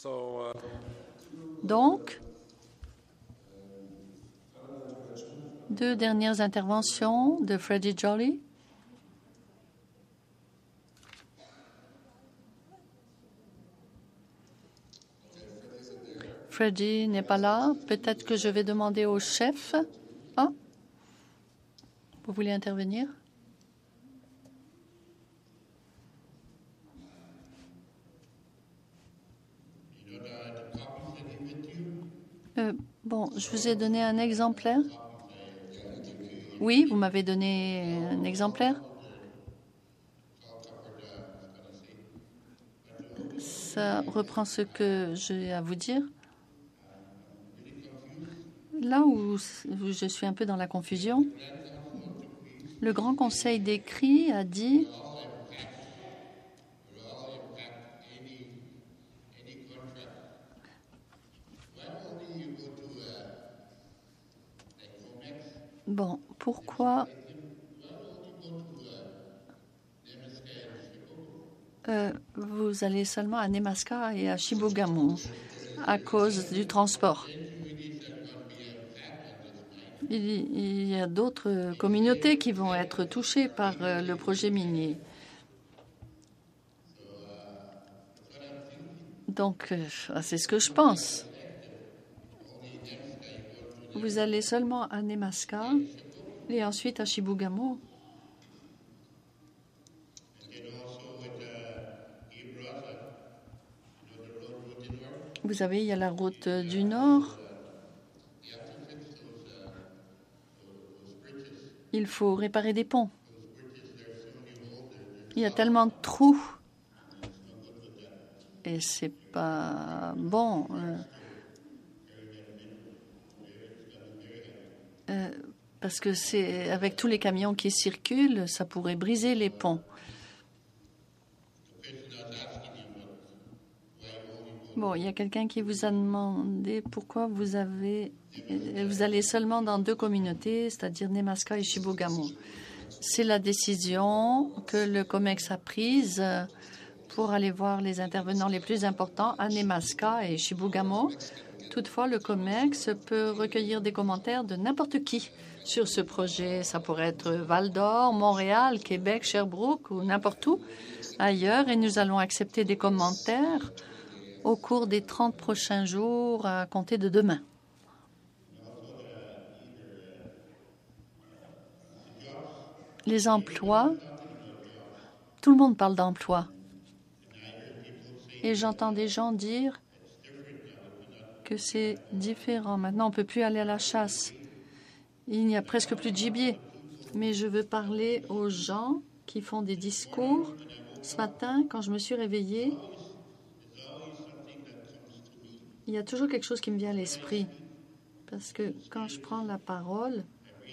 Donc, deux dernières interventions de Freddie Jolly. Freddie n'est pas là. Peut-être que je vais demander au chef. Ah, vous voulez intervenir? Bon, je vous ai donné un exemplaire. Oui, vous m'avez donné un exemplaire. Ça reprend ce que j'ai à vous dire. Là où je suis un peu dans la confusion, le Grand Conseil d'écrit a dit bon, pourquoi vous allez seulement à Nemaska et à Chibougamau à cause du transport? Il y a d'autres communautés qui vont être touchées par le projet minier. Donc, c'est ce que je pense. Vous allez seulement à Nemaska et ensuite à Chibougamau. Vous savez, il y a la route du Nord. Il faut réparer des ponts. Il y a tellement de trous. Et c'est pas bon. Parce que c'est avec tous les camions qui circulent, ça pourrait briser les ponts. Bon, il y a quelqu'un qui vous a demandé pourquoi vous allez seulement dans deux communautés, c'est-à-dire Nemaska et Chibougamau. C'est la décision que le COMEX a prise pour aller voir les intervenants les plus importants à Nemaska et Chibougamau. Toutefois, le COMEX peut recueillir des commentaires de n'importe qui sur ce projet. Ça pourrait être Val-d'Or, Montréal, Québec, Sherbrooke ou n'importe où ailleurs. Et nous allons accepter des commentaires au cours des 30 prochains jours à compter de demain. Les emplois, tout le monde parle d'emplois. Et j'entends des gens dire que c'est différent. Maintenant, on ne peut plus aller à la chasse. Il n'y a presque plus de gibier. Mais je veux parler aux gens qui font des discours. Ce matin, quand je me suis réveillée, il y a toujours quelque chose qui me vient à l'esprit. Parce que quand je prends la parole,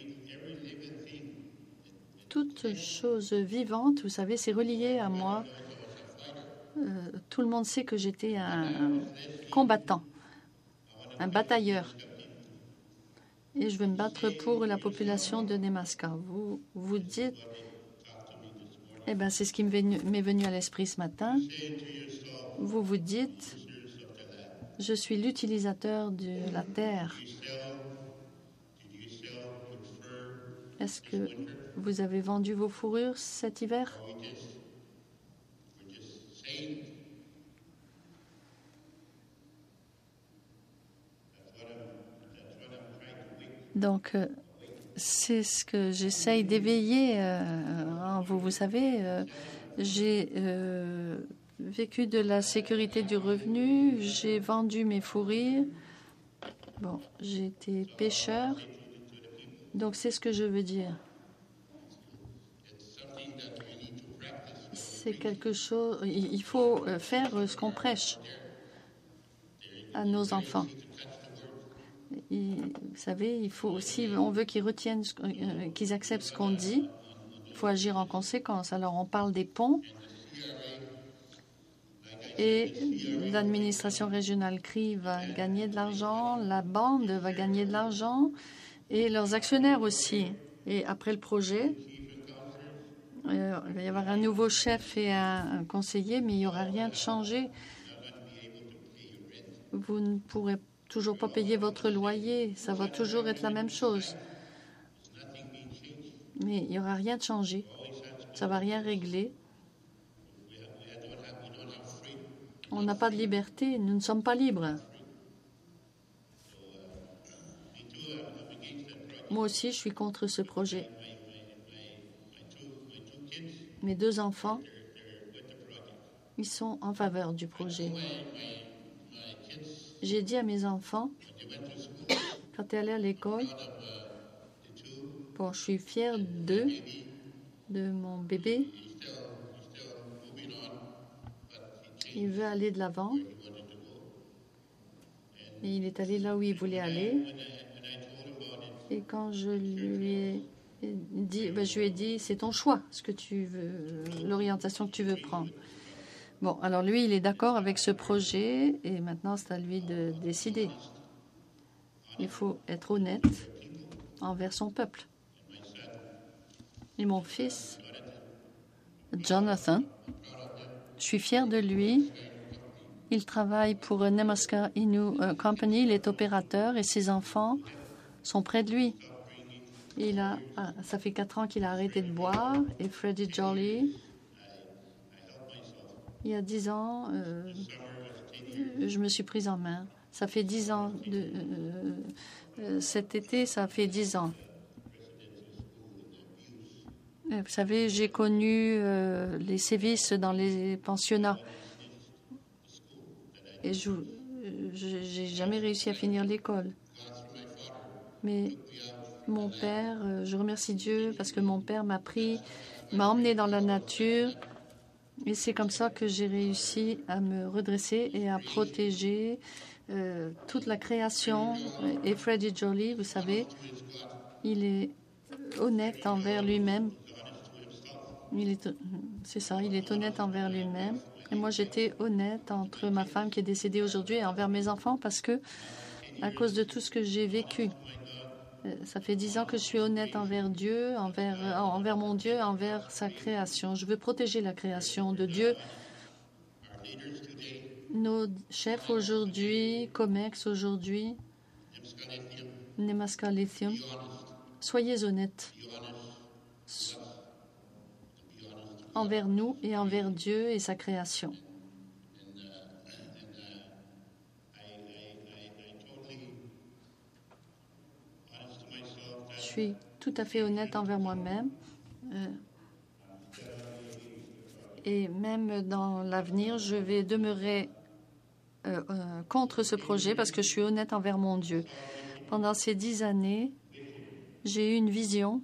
toute chose vivante, vous savez, c'est relié à moi. Tout le monde sait que j'étais un combattant, un batailleur. Et je vais me battre pour la population de Nemaska. Vous dites, eh bien, c'est ce qui m'est venu à l'esprit ce matin. Vous vous dites, je suis l'utilisateur de la terre. Est-ce que vous avez vendu vos fourrures cet hiver? Donc, c'est ce que j'essaye d'éveiller en vous. Vous savez, j'ai vécu de la sécurité du revenu, j'ai vendu mes fourrures. Bon, j'ai été pêcheur. Donc, c'est ce que je veux dire. C'est quelque chose... Il faut faire ce qu'on prêche à nos enfants. Vous savez, il faut, si on veut qu'ils retiennent, qu'ils acceptent ce qu'on dit, il faut agir en conséquence. Alors, on parle des ponts et l'administration régionale CRI va gagner de l'argent, la bande va gagner de l'argent et leurs actionnaires aussi. Et après le projet, il va y avoir un nouveau chef et un conseiller, mais il n'y aura rien de changé. vous ne pourrez toujours pas payer votre loyer. Ça va toujours être la même chose. Mais il n'y aura rien de changé. Ça ne va rien régler. On n'a pas de liberté. Nous ne sommes pas libres. Moi aussi, je suis contre ce projet. Mes 2 enfants, ils sont en faveur du projet. J'ai dit à mes enfants, quand tu es allé à l'école, bon, je suis fière d'eux, de mon bébé. Il veut aller de l'avant. Et il est allé là où il voulait aller. Et quand je lui ai dit, c'est ton choix, ce que tu veux, l'orientation que tu veux prendre. Bon, alors lui, il est d'accord avec ce projet et maintenant, c'est à lui de décider. Il faut être honnête envers son peuple. Et mon fils, Jonathan, je suis fière de lui. Il travaille pour Nemaska Innu Company, il est opérateur et ses enfants sont près de lui. Ça fait 4 ans qu'il a arrêté de boire. Et Freddie Jolly, il y a 10 ans, je me suis prise en main. Ça fait 10 ans. Cet été, ça fait 10 ans. Vous savez, j'ai connu les sévices dans les pensionnats. Et je n'ai jamais réussi à finir l'école. Mais mon père, je remercie Dieu parce que mon père m'a emmené dans la nature. Et c'est comme ça que j'ai réussi à me redresser et à protéger toute la création. Et Freddie Jolly, vous savez, il est honnête envers lui-même. C'est ça, il est honnête envers lui-même. Et moi, j'étais honnête entre ma femme qui est décédée aujourd'hui et envers mes enfants parce que, à cause de tout ce que j'ai vécu, ça fait 10 ans que je suis honnête envers Dieu, envers mon Dieu, envers sa création. Je veux protéger la création de Dieu. Nos chefs aujourd'hui, COMEX aujourd'hui, Nemaska Lithium, soyez honnêtes envers nous et envers Dieu et sa création. Je suis tout à fait honnête envers moi-même. Et même dans l'avenir, je vais demeurer contre ce projet parce que je suis honnête envers mon Dieu. Pendant ces 10 années, j'ai eu une vision.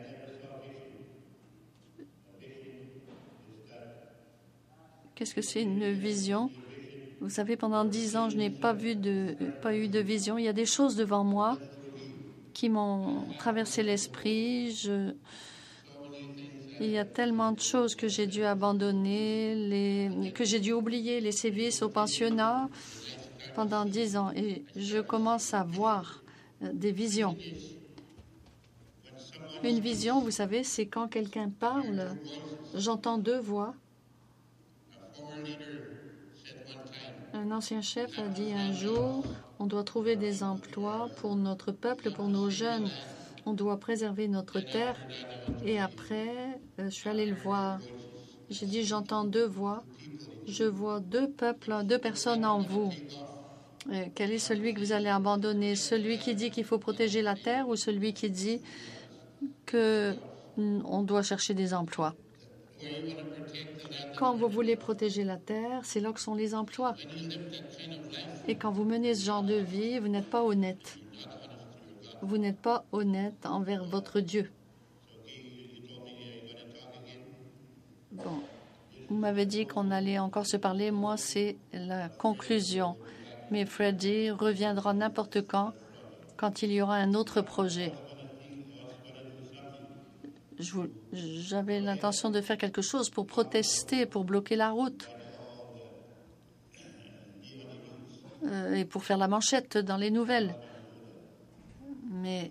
Qu'est-ce que c'est une vision? Vous savez, pendant 10 ans, je n'ai pas eu de vision. Il y a des choses devant moi qui m'ont traversé l'esprit. Il y a tellement de choses que j'ai dû abandonner, que j'ai dû oublier, les sévices au pensionnat pendant 10 ans. Et je commence à voir des visions. Une vision, vous savez, c'est quand quelqu'un parle, j'entends 2 voix. Un ancien chef a dit un jour, on doit trouver des emplois pour notre peuple, pour nos jeunes. On doit préserver notre terre. Et après, je suis allée le voir. J'ai dit, j'entends 2 voix. Je vois 2 peuples, 2 personnes en vous. Quel est celui que vous allez abandonner? Celui qui dit qu'il faut protéger la terre ou celui qui dit qu'on doit chercher des emplois? Quand vous voulez protéger la terre, c'est là que sont les emplois. Et quand vous menez ce genre de vie, vous n'êtes pas honnête. Vous n'êtes pas honnête envers votre Dieu. Bon, vous m'avez dit qu'on allait encore se parler. Moi, c'est la conclusion. Mais Freddie reviendra n'importe quand il y aura un autre projet. J'avais l'intention de faire quelque chose pour protester, pour bloquer la route et pour faire la manchette dans les nouvelles. Mais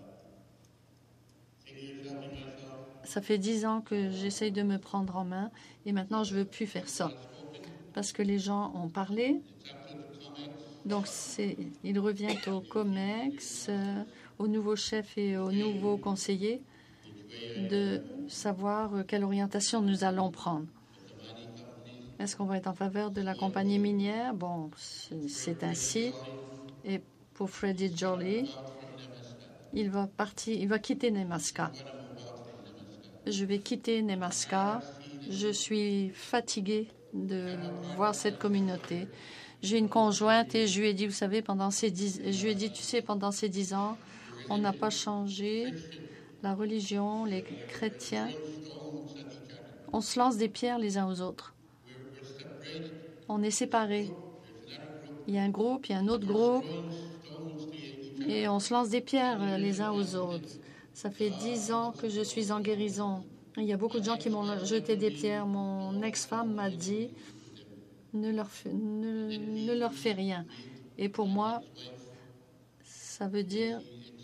ça fait 10 ans que j'essaye de me prendre en main et maintenant je ne veux plus faire ça. Parce que les gens ont parlé Donc, il revient au COMEX, au nouveau chef et au nouveau conseiller de savoir quelle orientation nous allons prendre. Est-ce qu'on va être en faveur de la compagnie minière? Bon, c'est ainsi. Et pour Freddie Jolly, il va quitter Nemaska. Je vais quitter Nemaska. Je suis fatiguée de voir cette communauté. J'ai une conjointe et je lui ai dit, vous savez, je lui ai dit, tu sais, pendant ces 10 ans, on n'a pas changé la religion, les chrétiens. On se lance des pierres les uns aux autres. On est séparés. Il y a un groupe, il y a un autre groupe, et on se lance des pierres les uns aux autres. Ça fait 10 ans que je suis en guérison. Il y a beaucoup de gens qui m'ont jeté des pierres. Mon ex-femme m'a dit, ne leur fais rien. Et pour moi, ça veut dire,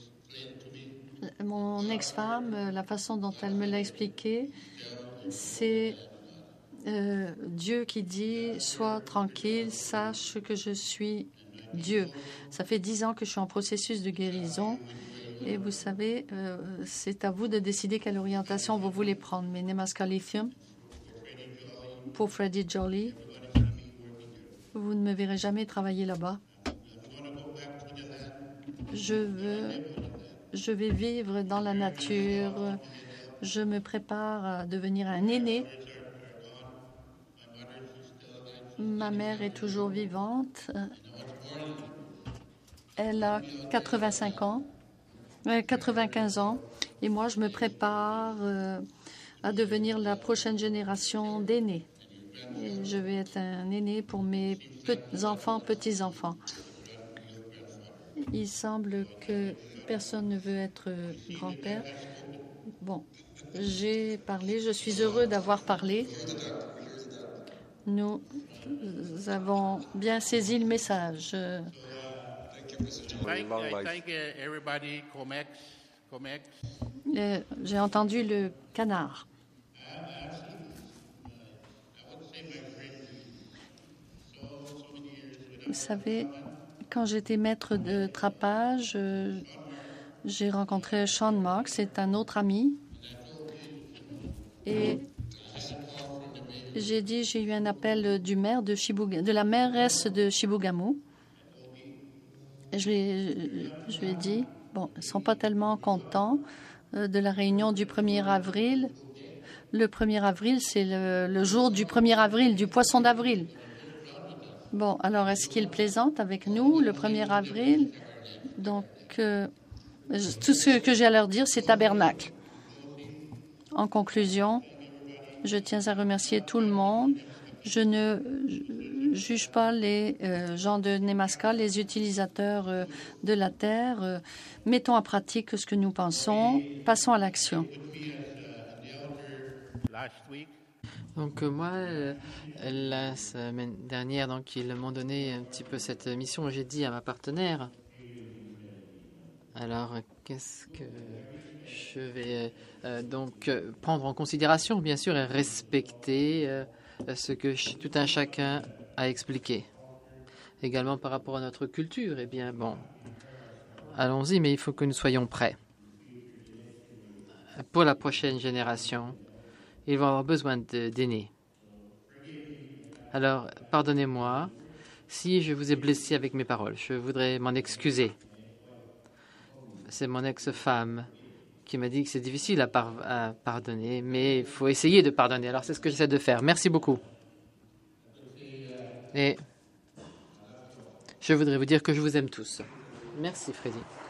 mon ex-femme, la façon dont elle me l'a expliqué, c'est Dieu qui dit, sois tranquille, sache que je suis Dieu. Ça fait 10 ans que je suis en processus de guérison. Et vous savez, c'est à vous de décider quelle orientation vous voulez prendre. Mais Nemaska Lithium, pour Freddie Jolly, vous ne me verrez jamais travailler là-bas. Je vais vivre dans la nature. Je me prépare à devenir un aîné. Ma mère est toujours vivante. Elle a 95 ans. Et moi, je me prépare à devenir la prochaine génération d'aînés. Et je vais être un aîné pour mes enfants, petits-enfants. Il semble que personne ne veut être grand-père. Bon, j'ai parlé. Je suis heureux d'avoir parlé. Nous avons bien saisi le message. J'ai entendu le canard. Vous savez, quand j'étais maître de trapage, j'ai rencontré Sean Marks, c'est un autre ami. Et j'ai eu un appel du maire de la mairesse de Chibougamau. Et je lui ai dit, bon, ils ne sont pas tellement contents de la réunion du 1er avril. Le 1er avril, c'est le jour du 1er avril, du poisson d'avril. Bon, alors est-ce qu'ils plaisantent avec nous le 1er avril? Donc, tout ce que j'ai à leur dire, c'est tabernacle. En conclusion, je tiens à remercier tout le monde. Je ne juge pas les gens de Nemaska, les utilisateurs de la terre. Mettons en pratique ce que nous pensons. Passons à l'action. Donc moi, la semaine dernière, donc ils m'ont donné un petit peu cette mission. J'ai dit à ma partenaire, alors qu'est-ce que je vais donc prendre en considération, bien sûr, et respecter ce que tout un chacun a expliqué. Également par rapport à notre culture, eh bien bon, allons-y, mais il faut que nous soyons prêts. Pour la prochaine génération, ils vont avoir besoin d'aînés. Alors, pardonnez-moi si je vous ai blessé avec mes paroles. Je voudrais m'en excuser. C'est mon ex-femme qui m'a dit que c'est difficile à pardonner, mais il faut essayer de pardonner. Alors, c'est ce que j'essaie de faire. Merci beaucoup. Et je voudrais vous dire que je vous aime tous. Merci, Freddy.